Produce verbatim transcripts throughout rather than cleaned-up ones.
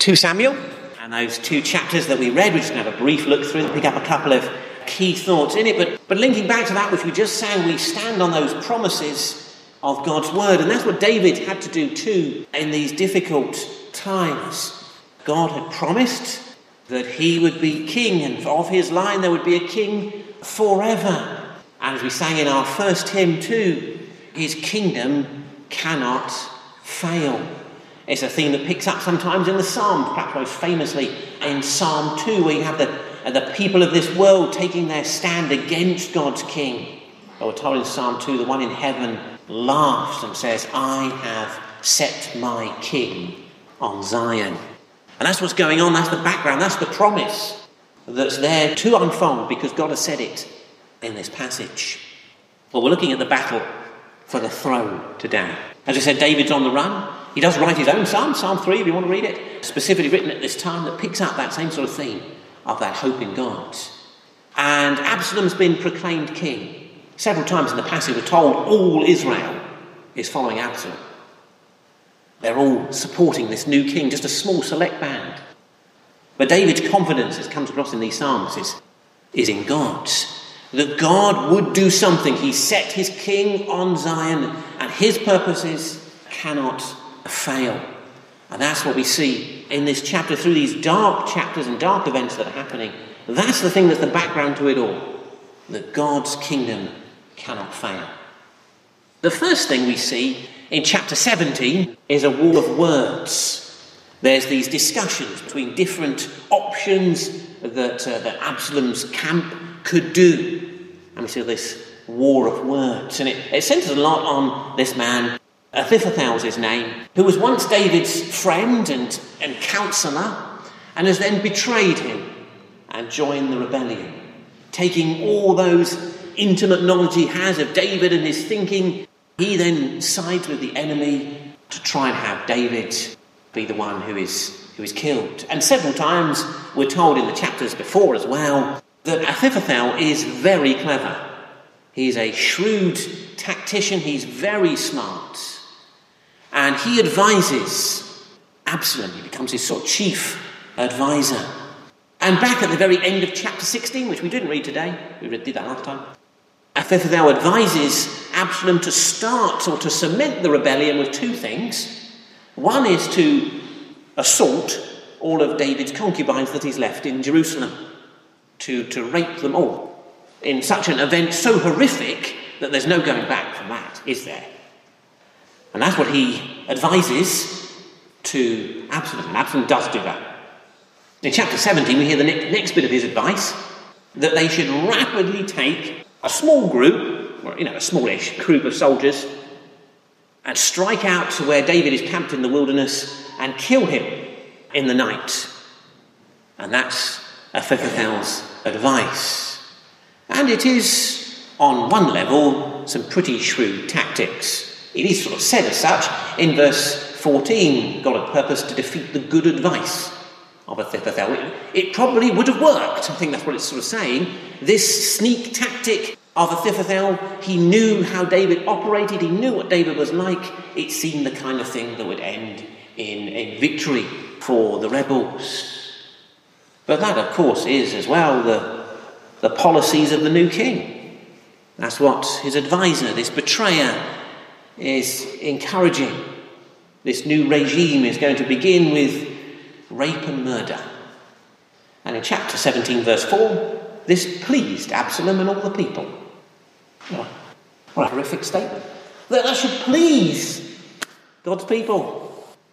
Second Samuel, and those two chapters that we read, we're just going to have a brief look through and pick up a couple of key thoughts in it. But, but linking back to that which we just sang, we stand on those promises of God's word, and that's what David had to do too in these difficult times. God had promised that he would be king, and of his line there would be a king forever. And as we sang in our first hymn too, his kingdom cannot fail. It's a theme that picks up sometimes in the Psalms, perhaps most famously in Psalm two, where you have the, uh, the people of this world taking their stand against God's king. But we're told in Psalm two, the one in heaven laughs and says, I have set my king on Zion. And that's what's going on, that's the background, that's the promise that's there to unfold because God has said it in this passage. Well, we're looking at the battle for the throne today. As I said, David's on the run. He does write his own psalm, Psalm three, if you want to read it, specifically written at this time, that picks up that same sort of theme of that hope in God. And Absalom's been proclaimed king. Several times in the passage we're told all Israel is following Absalom. They're all supporting this new king, just a small select band. But David's confidence, as comes across in these psalms, is, is in God. That God would do something. He set his king on Zion, and his purposes cannot fail. And that's what we see in this chapter, through these dark chapters and dark events that are happening. That's the thing that's the background to it all. That God's kingdom cannot fail. The first thing we see in chapter seventeen is a war of words. There's these discussions between different options that, uh, that Absalom's camp could do. And we see this war of words. And it, it centres a lot on this man, Ahithophel's his name, who was once David's friend and, and counsellor, and has then betrayed him and joined the rebellion. Taking all those intimate knowledge he has of David and his thinking, he then sides with the enemy to try and have David be the one who is, who is killed. And several times, we're told in the chapters before as well, that Ahithophel is very clever. He's a shrewd tactician, he's very smart. And he advises Absalom, he becomes his sort of chief advisor. And back at the very end of chapter sixteen, which we didn't read today, we did that last time, Ahithophel advises Absalom to start or to cement the rebellion with two things. One is to assault all of David's concubines that he's left in Jerusalem, to, to rape them all in such an event so horrific that there's no going back from that, is there? And that's what he advises to Absalom, and Absalom does do that. In chapter seventeen, we hear the next, next bit of his advice, that they should rapidly take a small group, or you know, a smallish group of soldiers, and strike out to where David is camped in the wilderness and kill him in the night. And that's Ahithophel's advice. And it is, on one level, some pretty shrewd tactics. It is sort of said as such in verse fourteen, God had purposed to defeat the good advice of Ahithophel. It, it probably would have worked. I think that's what it's sort of saying. This sneak tactic of Ahithophel, he knew how David operated, he knew what David was like. It seemed the kind of thing that would end in, in victory for the rebels. But that, of course, is as well the, the policies of the new king. That's what his advisor, this betrayer, is encouraging. This new regime is going to begin with rape and murder. And in chapter seventeen, verse four, this pleased Absalom and all the people. What, what a horrific statement. That that should please God's people.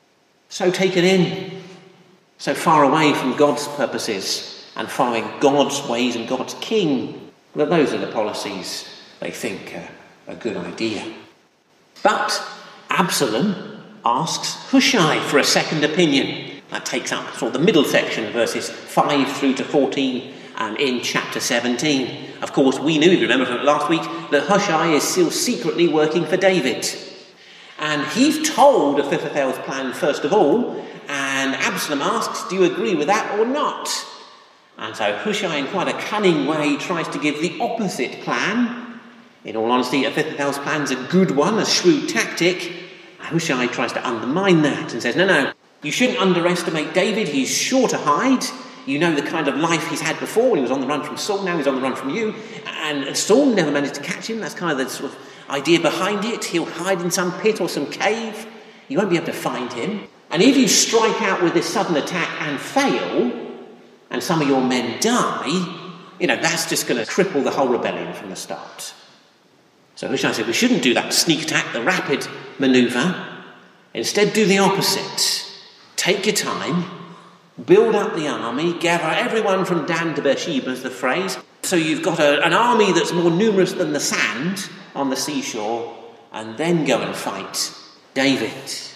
So taken in, so far away from God's purposes and following God's ways and God's king, that those are the policies they think are a good idea. But Absalom asks Hushai for a second opinion. That takes up sort of the middle section, verses five through to fourteen, and in chapter seventeen. Of course, we knew, if you remember from last week, that Hushai is still secretly working for David. And he's told Ahithophel's plan first of all, and Absalom asks, do you agree with that or not? And so Hushai, in quite a cunning way, tries to give the opposite plan. In all honesty, Ahithophel's plan's a good one, a shrewd tactic. Hushai tries to undermine that and says, no, no, You shouldn't underestimate David. He's sure to hide. You know the kind of life he's had before when he was on the run from Saul. Now he's on the run from you. And Saul never managed to catch him. That's kind of the sort of idea behind it. He'll hide in some pit or some cave. You won't be able to find him. And if you strike out with this sudden attack and fail, and some of your men die, you know, that's just going to cripple the whole rebellion from the start. So Hushai said, we shouldn't do that sneak attack, the rapid manoeuvre. Instead, do the opposite. Take your time, build up the army, gather everyone from Dan to Beersheba is the phrase. So you've got a, an army that's more numerous than the sand on the seashore, and then go and fight David.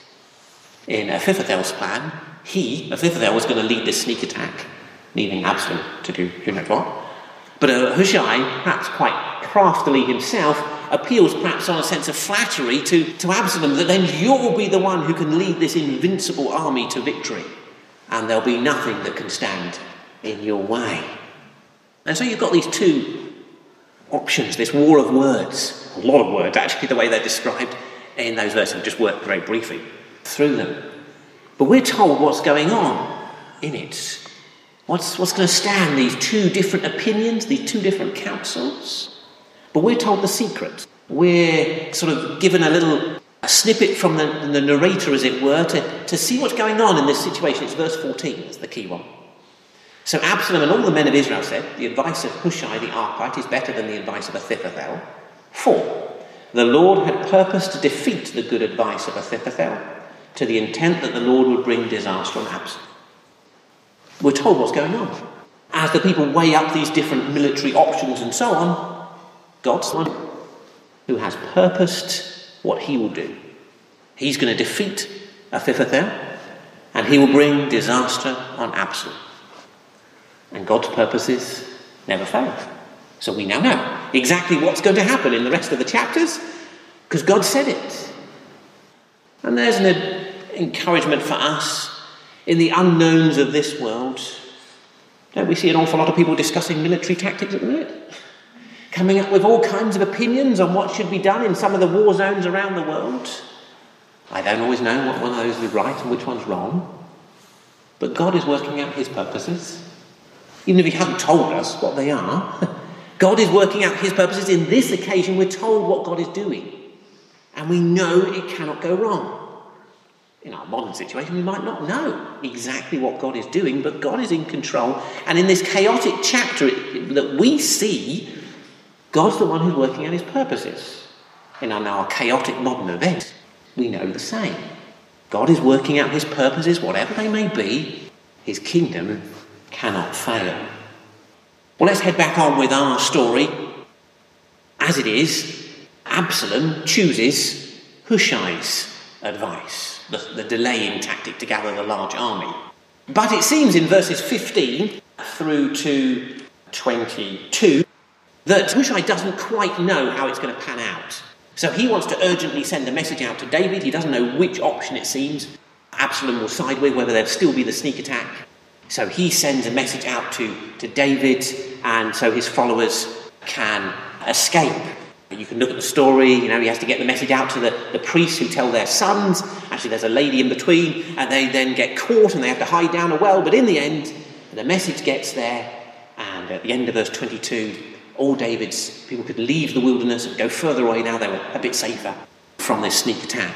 In Ahithophel's plan, he, Ahithophel, was going to lead this sneak attack, leaving Absalom to do who knows what. But uh, Hushai, perhaps quite craftily himself, appeals perhaps on a sense of flattery to, to Absalom, that then you'll be the one who can lead this invincible army to victory, and there'll be nothing that can stand in your way. And so you've got these two options, this war of words, a lot of words actually, the way they're described in those verses. I've just worked very briefly through them. But we're told what's going on in it. What's, what's going to stand these two different opinions, these two different counsels? But we're told the secret. We're sort of given a little a snippet from the, the narrator, as it were, to, to see what's going on in this situation. It's verse fourteen, that's the key one. So Absalom and all the men of Israel said, the advice of Hushai the Archite is better than the advice of Ahithophel. For the Lord had purposed to defeat the good advice of Ahithophel, to the intent that the Lord would bring disaster on Absalom. We're told what's going on. As the people weigh up these different military options and so on, God's the one who has purposed what he will do. He's going to defeat Ahithophel, and he will bring disaster on Absalom. And God's purposes never fail. So we now know exactly what's going to happen in the rest of the chapters, because God said it. And there's an encouragement for us in the unknowns of this world. Don't we see an awful lot of people discussing military tactics at the minute? Coming up with all kinds of opinions on what should be done in some of the war zones around the world. I don't always know what one of those is right and which one's wrong. But God is working out his purposes. Even if he hasn't told us what they are, God is working out his purposes. In this occasion, we're told what God is doing. And we know it cannot go wrong. In our modern situation, we might not know exactly what God is doing, but God is in control. And in this chaotic chapter that we see, God's the one who's working out his purposes. In our now chaotic modern event, we know the same. God is working out his purposes, whatever they may be. His kingdom cannot fail. Well, let's head back on with our story. As it is, Absalom chooses Hushai's advice, the, the delaying tactic to gather the large army. But it seems in verses fifteen through to twenty-two that Hushai doesn't quite know how it's going to pan out. So he wants to urgently send a message out to David. He doesn't know which option it seems Absalom will side with, whether there'll still be the sneak attack. So he sends a message out to, to David, and so his followers can escape. You can look at the story, you know, he has to get the message out to the, the priests who tell their sons. Actually, there's a lady in between, and they then get caught and they have to hide down a well. But in the end, the message gets there, and at the end of verse twenty-two, all David's people could leave the wilderness and go further away. Now they were a bit safer from this sneak attack.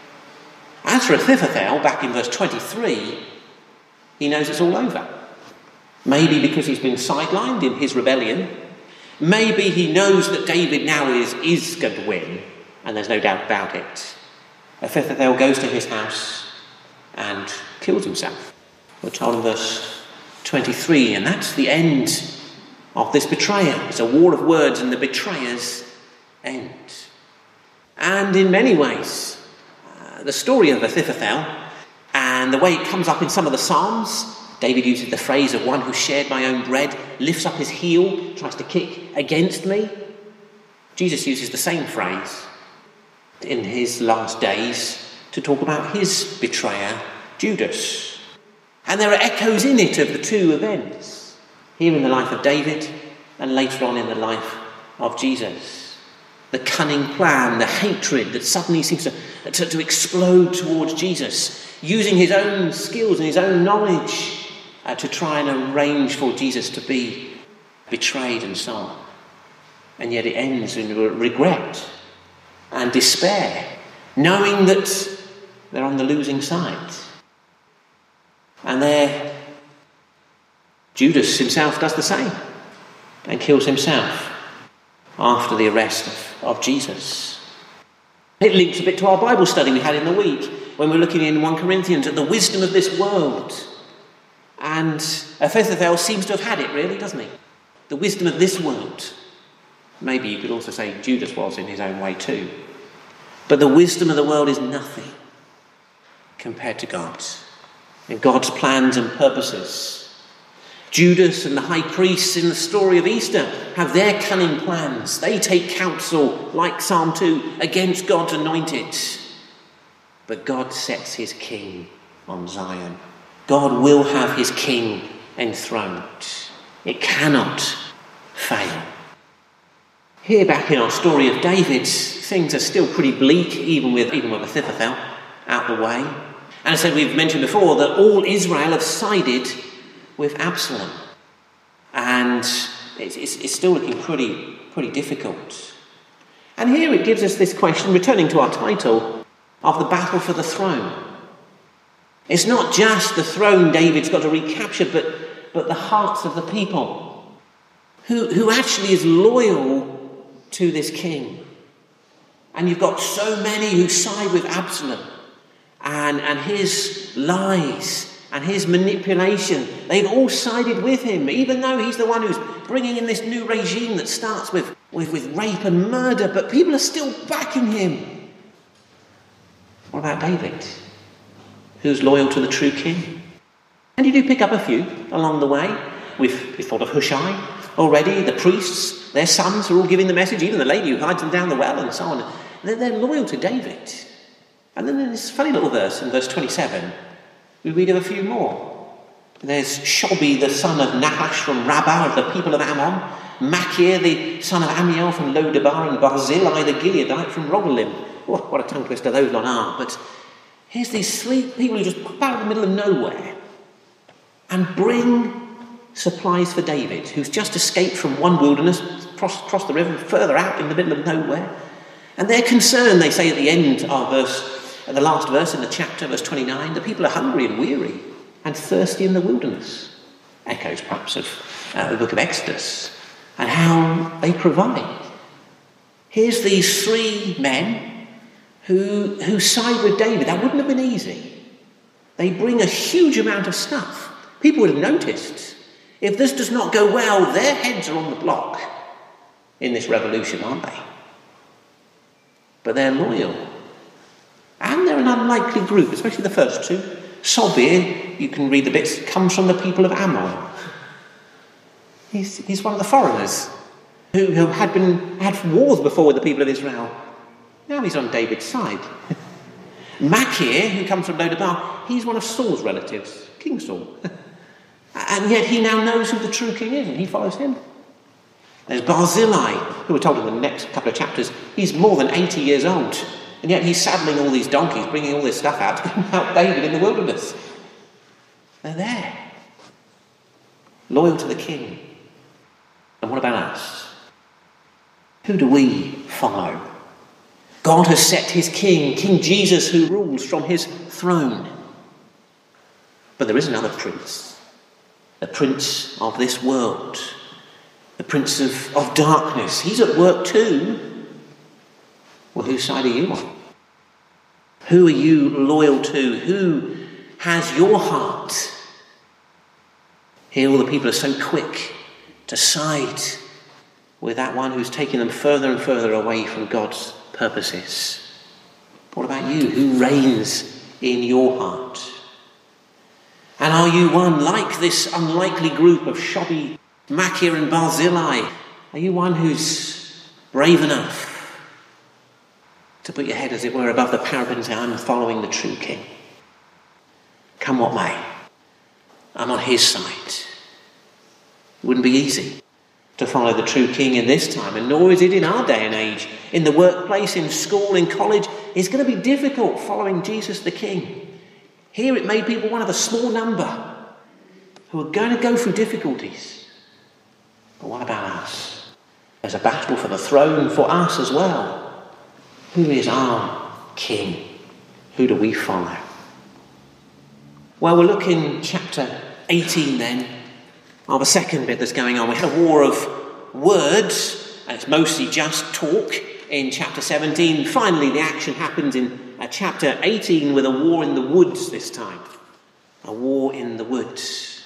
As for Ahithophel, back in verse twenty-three, he knows it's all over. Maybe because he's been sidelined in his rebellion. Maybe he knows that David now is, is going to win, and there's no doubt about it. Ahithophel goes to his house and kills himself. We're told in verse twenty-three, and that's the end of this betrayer. It's a war of words, and the betrayer's end. And in many ways, uh, the story of Ahithophel and the way it comes up in some of the Psalms, David uses the phrase of one who shared my own bread, lifts up his heel, tries to kick against me. Jesus uses the same phrase in his last days to talk about his betrayer, Judas. And there are echoes in it of the two events, here in the life of David and later on in the life of Jesus. The cunning plan, the hatred that suddenly seems to, to, to explode towards Jesus. using his own skills and his own knowledge uh, to try and arrange for Jesus to be betrayed and so on. And yet it ends in regret and despair, knowing that they're on the losing side. And there, Judas himself does the same and kills himself after the arrest of, of Jesus. It links a bit to our Bible study we had in the week when we were looking in First Corinthians at the wisdom of this world. And Ahithophel seems to have had it, really, doesn't he? The wisdom of this world. Maybe you could also say Judas was in his own way too. But the wisdom of the world is nothing compared to God's and God's plans and purposes. Judas and the high priests in the story of Easter have their cunning plans. They take counsel, like Psalm two, against God's anointed. But God sets his king on Zion. God will have his king enthroned. It cannot fail. Here back in our story of David, things are still pretty bleak, even with even with Ahithophel out the way. And I said, we've mentioned before that all Israel have sided with Absalom. And it's, it's, it's still looking pretty, pretty difficult. And here it gives us this question, returning to our title, of the battle for the throne. It's not just the throne David's got to recapture, but, but the hearts of the people. Who, who actually is loyal to this king. And you've got so many who side with Absalom and, and his lies and his manipulation. They've all sided with him, even though he's the one who's bringing in this new regime that starts with, with, with rape and murder, but people are still backing him. What about David, who's loyal to the true king? And you do pick up a few along the way. We've, we've thought of Hushai already, the priests, their sons are all giving the message, even the lady who hides them down the well and so on. They're, they're loyal to David. And then there's this funny little verse in verse twenty-seven. We read of a few more. There's Shobi, the son of Nahash from Rabbah of the people of Ammon, Machir, the son of Amiel from Lodebar, and Barzillai, the Gileadite from Rogelim. Oh, what a tongue twister those lot are. But here's these three people who just pop out in the middle of nowhere and bring supplies for David, who's just escaped from one wilderness, crossed cross the river, further out in the middle of nowhere. And they're concerned, they say at the end of verse, at the last verse in the chapter, verse twenty-nine, the people are hungry and weary and thirsty in the wilderness. Echoes perhaps of uh, the book of Exodus and how they provide. Here's these three men who, who side with David. That wouldn't have been easy. They bring a huge amount of stuff. People would have noticed. If this does not go well, their heads are on the block in this revolution, aren't they? But they're loyal. And they're an unlikely group, especially the first two. Sobir, you can read the bits, comes from the people of Ammon. He's, he's one of the foreigners who, who had been had wars before with the people of Israel. Now he's on David's side. Machir, who comes from Lodebar, he's one of Saul's relatives, King Saul. And yet he now knows who the true king is, and he follows him. There's Barzillai, who we're told in the next couple of chapters, he's more than eighty years old, and yet he's saddling all these donkeys, bringing all this stuff out to help David in the wilderness. They're there, loyal to the king. And what about us? Who do we follow? God has set his king, King Jesus, who rules from his throne. But there is another prince. The prince of this world, the prince of, of darkness. He's at work too. Well, whose side are you on? Who are you loyal to? Who has your heart? Here all the people are so quick to side with that one who's taking them further and further away from God's purposes. What about you? Who reigns in your heart? And are you one like this unlikely group of Shobi, Machir and Barzillai? Are you one who's brave enough to put your head, as it were, above the parapet and say, I'm following the true king? Come what may, I'm on his side. It wouldn't be easy to follow the true king in this time, and nor is it in our day and age. In the workplace, in school, in college, it's going to be difficult following Jesus the King. Here it made people one of a small number who are going to go through difficulties. But what about us? There's a battle for the throne for us as well. Who is our king? Who do we follow? Well, we'll look in chapter eighteen then, of the second bit that's going on. We had a war of words, and it's mostly just talk in chapter seventeen. Finally, the action happens in uh, chapter eighteen with a war in the woods this time. A war in the woods.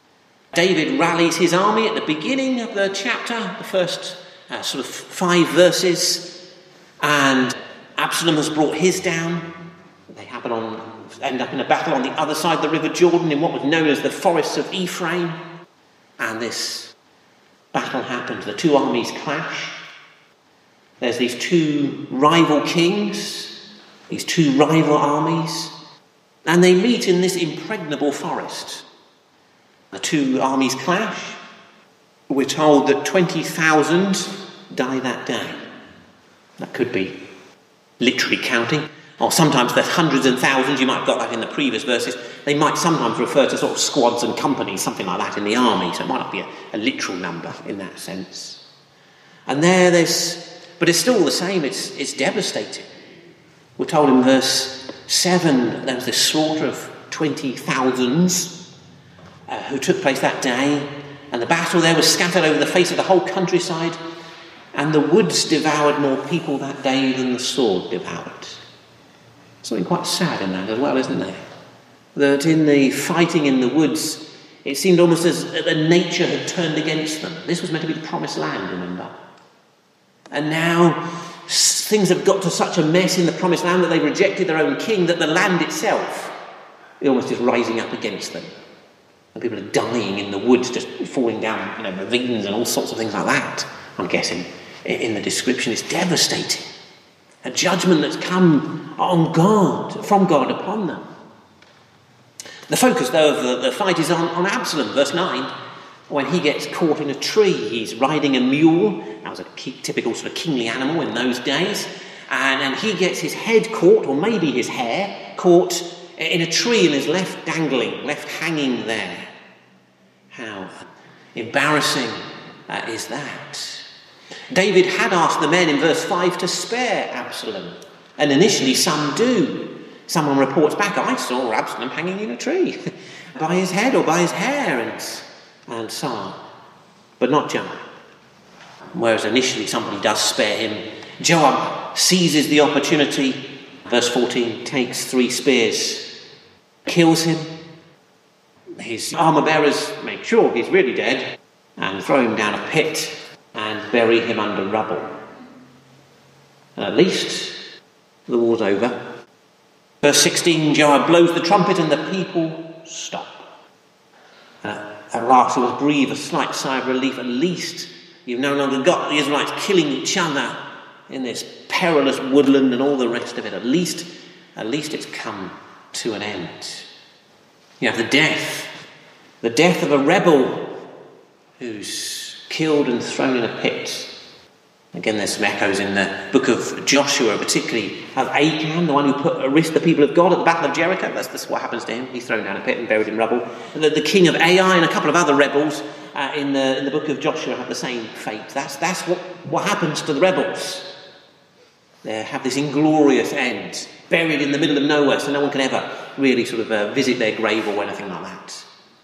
David rallies his army at the beginning of the chapter, the first uh, sort of five verses, and Absalom has brought his down. They happen on, end up in a battle on the other side of the River Jordan in what was known as the forests of Ephraim. And this battle happens. The two armies clash. There's these two rival kings, these two rival armies, and they meet in this impregnable forest. The two armies clash. We're told that twenty thousand die that day. That could be literally counting. Or sometimes there's hundreds and thousands. You might have got that in the previous verses. They might sometimes refer to sort of squads and companies, something like that in the army. So it might not be a, a literal number in that sense. And there there's, but it's still the same. It's, it's devastating. We're told in verse seven that there was this slaughter of twenty thousands uh, who took place that day. And the battle there was scattered over the face of the whole countryside. And the woods devoured more people that day than the sword devoured. Something quite sad in that as well, isn't there? That in the fighting in the woods, it seemed almost as though nature had turned against them. This was meant to be the promised land, remember? And now things have got to such a mess in the promised land that they rejected their own king, that the land itself almost is rising up against them. And people are dying in the woods, just falling down, you know, ravines and all sorts of things like that, I'm guessing, in the description. It's devastating. A judgment that's come on God, from God upon them. The focus, though, of the, the fight is on, on Absalom, verse nine. When he gets caught in a tree, he's riding a mule. That was a key, typical sort of kingly animal in those days. And, and he gets his head caught, or maybe his hair, caught in a tree and is left dangling, left hanging there. How embarrassing uh, is that? David had asked the men in verse five to spare Absalom. And initially some do. Someone reports back, I saw Absalom hanging in a tree by his head or by his hair and, and so on. But not Joab. Whereas initially somebody does spare him. Joab seizes the opportunity. Verse fourteen, takes three spears, kills him. His armour bearers make sure he's really dead and throw him down a pit and bury him under rubble. And at least the war's over. Verse sixteen, Joab blows the trumpet and the people stop. Uh, at last it was breathe a slight sigh of relief. At least you've no longer got the Israelites killing each other in this perilous woodland and all the rest of it. At least, at least it's come to an end. You have the death, the death of a rebel who's killed and thrown in a pit. Again, there's some echoes in the book of Joshua, particularly of Achan, the one who put at risk the people of God at the Battle of Jericho. That's, that's what happens to him. He's thrown down a pit and buried in rubble. And the, the king of Ai and a couple of other rebels uh, in, the, in the book of Joshua have the same fate. That's, that's what, what happens to the rebels. They have this inglorious end, buried in the middle of nowhere, so no one can ever really sort of uh, visit their grave or anything like that.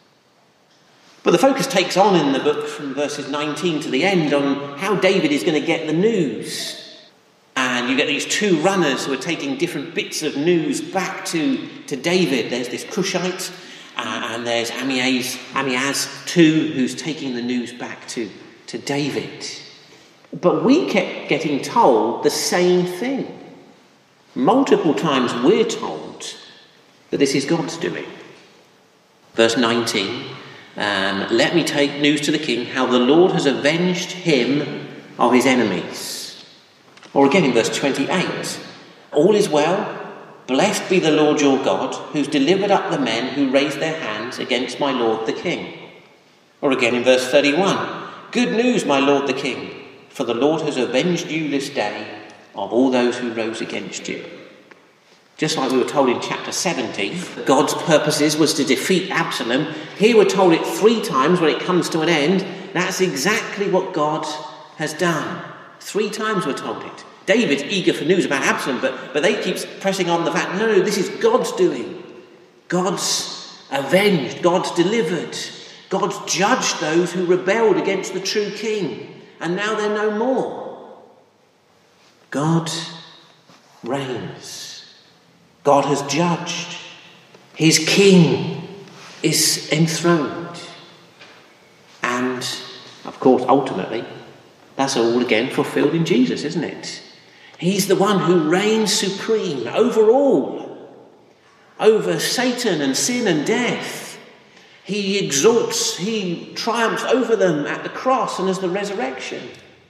But the focus takes on in the book from verses nineteen to the end on how David is going to get the news. And you get these two runners who are taking different bits of news back to, to David. There's this Cushite uh, and there's Amiaz, Amiaz too, who's taking the news back to, to David. But we kept getting told the same thing. Multiple times we're told that this is God's doing. Verse nineteen, um, let me take news to the king how the Lord has avenged him of his enemies. Or again in verse twenty-eight, all is well, blessed be the Lord your God, who's delivered up the men who raised their hands against my lord the king. Or again in verse thirty-one, good news, my lord the king, for the Lord has avenged you this day of all those who rose against you. Just like we were told in chapter seventeen, God's purposes was to defeat Absalom. Here we're told it three times when it comes to an end. That's exactly what God has done. Three times we're told it. David's eager for news about Absalom, but, but they keep pressing on the fact, no, no, this is God's doing. God's avenged. God's delivered. God's judged those who rebelled against the true king. And now they're no more. God reigns. God has judged. His king is enthroned. And, of course, ultimately, that's all again fulfilled in Jesus, isn't it? He's the one who reigns supreme over all, over Satan and sin and death. He exalts, he triumphs over them at the cross and as the resurrection.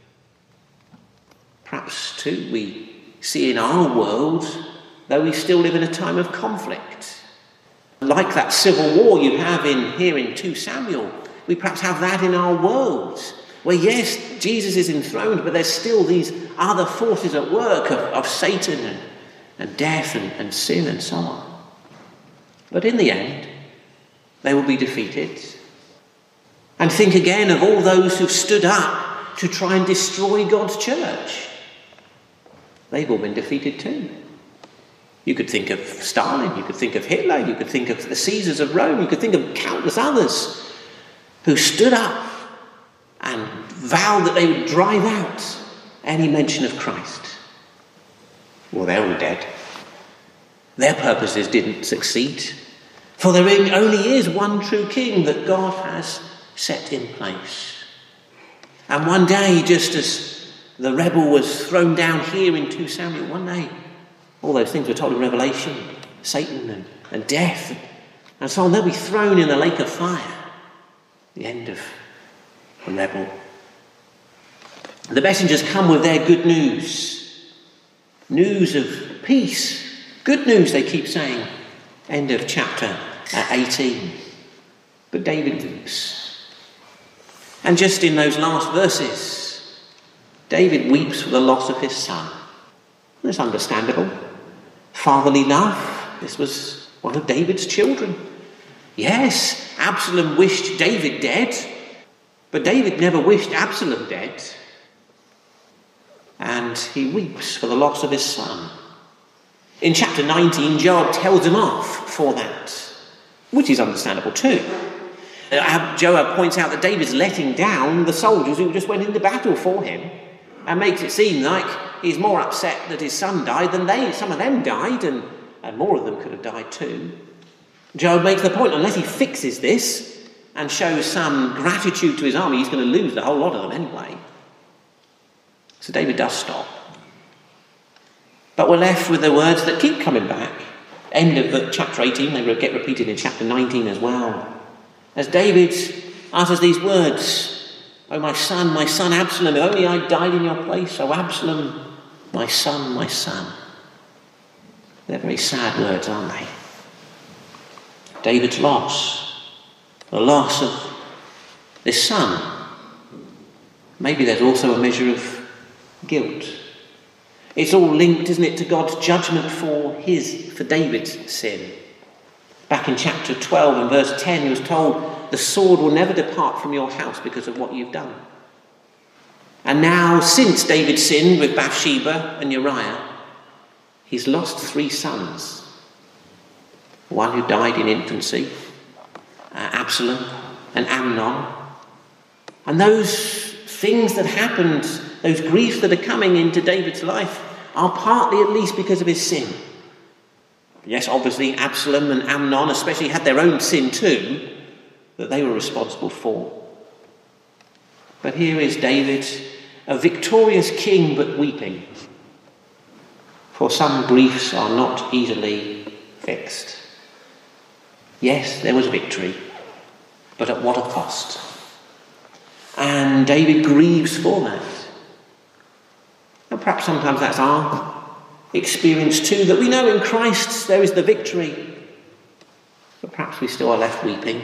Perhaps, too, we see in our world, though we still live in a time of conflict, like that civil war you have in here in Second Samuel, we perhaps have that in our world, where yes, Jesus is enthroned, but there's still these other forces at work of, of Satan and, and death and, and sin and so on. But in the end, they will be defeated. And think again of all those who've stood up to try and destroy God's church. They've all been defeated too. You could think of Stalin, you could think of Hitler, you could think of the Caesars of Rome, you could think of countless others who stood up and vowed that they would drive out any mention of Christ. Well, they're all dead. Their purposes didn't succeed, for there only is one true king that God has set in place. And one day, just as the rebel was thrown down here in Second Samuel, one day, all those things were told in Revelation, Satan and, and death and so on, they'll be thrown in the lake of fire. The end of the rebel. The messengers come with their good news. News of peace. Good news, they keep saying. End of chapter eighteen. But David weeps. And just in those last verses, David weeps for the loss of his son. That's understandable. Fatherly love. This was one of David's children. Yes, Absalom wished David dead, but David never wished Absalom dead. And he weeps for the loss of his son. In chapter nineteen, Joab tells him off for that, which is understandable too. Joab points out that David's letting down the soldiers who just went into battle for him, and makes it seem like he's more upset that his son died than they. Some of them died, and, and more of them could have died too. Joab makes the point, unless he fixes this and shows some gratitude to his army, he's going to lose the whole lot of them anyway. So David does stop. But we're left with the words that keep coming back. End of chapter eighteen, they get repeated in chapter nineteen as well. As David utters these words, "Oh, my son, my son Absalom, if only I died in your place. Oh, Absalom, my son, my son." They're very sad words, aren't they? David's loss, the loss of this son. Maybe there's also a measure of guilt. It's all linked, isn't it, to God's judgment for his, for David's sin. Back in chapter twelve and verse ten, he was told, "The sword will never depart from your house because of what you've done." And now, since David sinned with Bathsheba and Uriah, he's lost three sons. One who died in infancy, uh, Absalom and Amnon. And those things that happened, those griefs that are coming into David's life, are partly at least because of his sin. Yes, obviously Absalom and Amnon especially had their own sin too, that they were responsible for. But here is David, a victorious king but weeping. For some griefs are not easily fixed. Yes, there was victory, but at what a cost. And David grieves for that. And perhaps sometimes that's our experience too, that we know in Christ there is the victory, but perhaps we still are left weeping.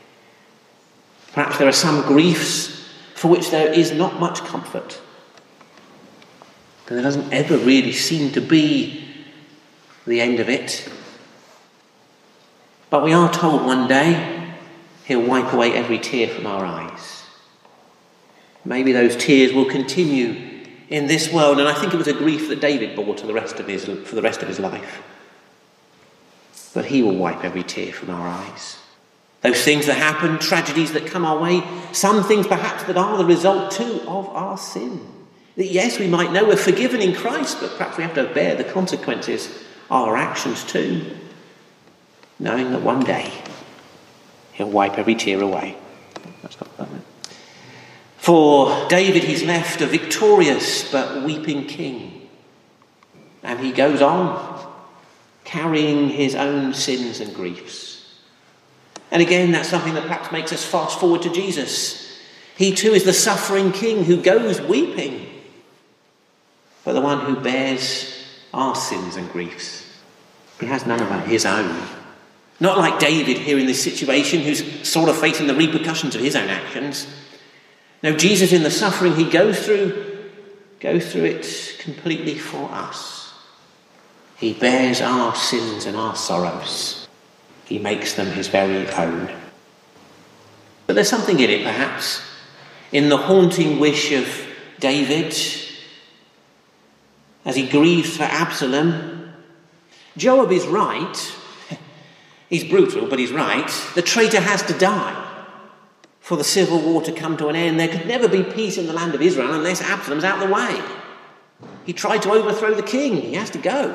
Perhaps there are some griefs for which there is not much comfort. And there doesn't ever really seem to be the end of it. But we are told one day he'll wipe away every tear from our eyes. Maybe those tears will continue in this world, and I think it was a grief that David bore to the rest of his, for the rest of his life. But he will wipe every tear from our eyes. Those things that happen, tragedies that come our way, some things perhaps that are the result too of our sin. That yes, we might know we're forgiven in Christ, but perhaps we have to bear the consequences of our actions too, knowing that one day he'll wipe every tear away. That's not that. For David, he's left a victorious but weeping king. And he goes on carrying his own sins and griefs. And again, that's something that perhaps makes us fast forward to Jesus. He too is the suffering king who goes weeping, but the one who bears our sins and griefs. He has none of his own. Not like David here in this situation, who's sort of facing the repercussions of his own actions. No, Jesus in the suffering he goes through, goes through it completely for us. He bears our sins and our sorrows. He makes them his very own. But there's something in it, perhaps, in the haunting wish of David as he grieves for Absalom. Joab is right. He's brutal, but he's right. The traitor has to die for the civil war to come to an end. There could never be peace in the land of Israel unless Absalom's out of the way. He tried to overthrow the king. He has to go.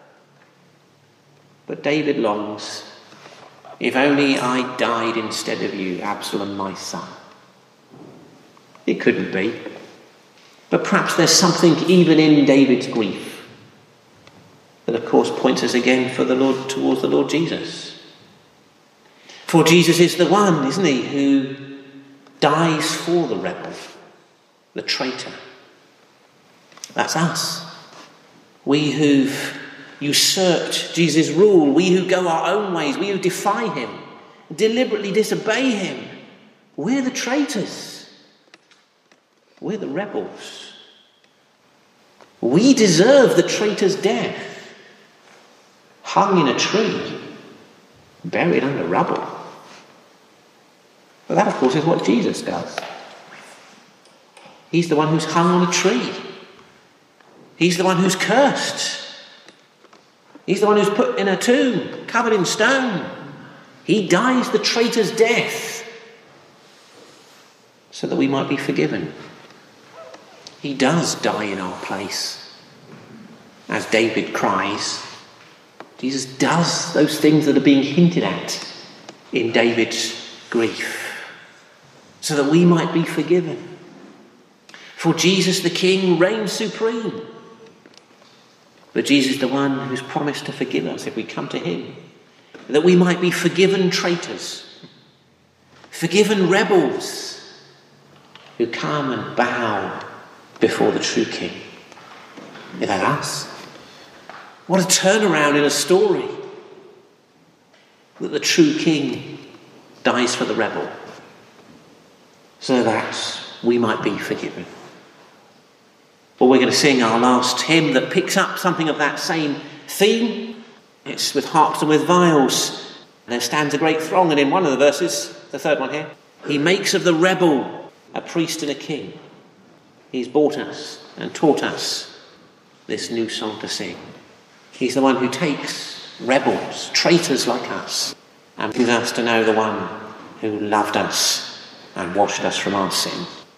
But David longs, if only I died instead of you, Absalom, my son. It couldn't be. But perhaps there's something even in David's grief that, of course, points us again for the Lord towards the Lord Jesus. For Jesus is the one, isn't he, who dies for the rebel, the traitor. That's us. We who've usurped Jesus' rule, we who go our own ways, we who defy him, deliberately disobey him. We're the traitors. We're the rebels. We deserve the traitor's death. Hung in a tree, buried under rubble. But that, of course, is what Jesus does. He's the one who's hung on a tree. He's the one who's cursed. He's the one who's put in a tomb, covered in stone. He dies the traitor's death so that we might be forgiven. He does die in our place. As David cries, Jesus does those things that are being hinted at in David's grief so that we might be forgiven. For Jesus the King reigns supreme. But Jesus is the one who's promised to forgive us if we come to him, that we might be forgiven traitors, forgiven rebels who come and bow before the true King. Is that us? What a turnaround in a story, that the true King dies for the rebel so that we might be forgiven. Well, we're going to sing our last hymn that picks up something of that same theme. It's with harps and with viols. There stands a great throng, and in one of the verses, the third one here, he makes of the rebel a priest and a king. He's bought us and taught us this new song to sing. He's the one who takes rebels, traitors like us, and brings us to know the one who loved us and washed us from our sin.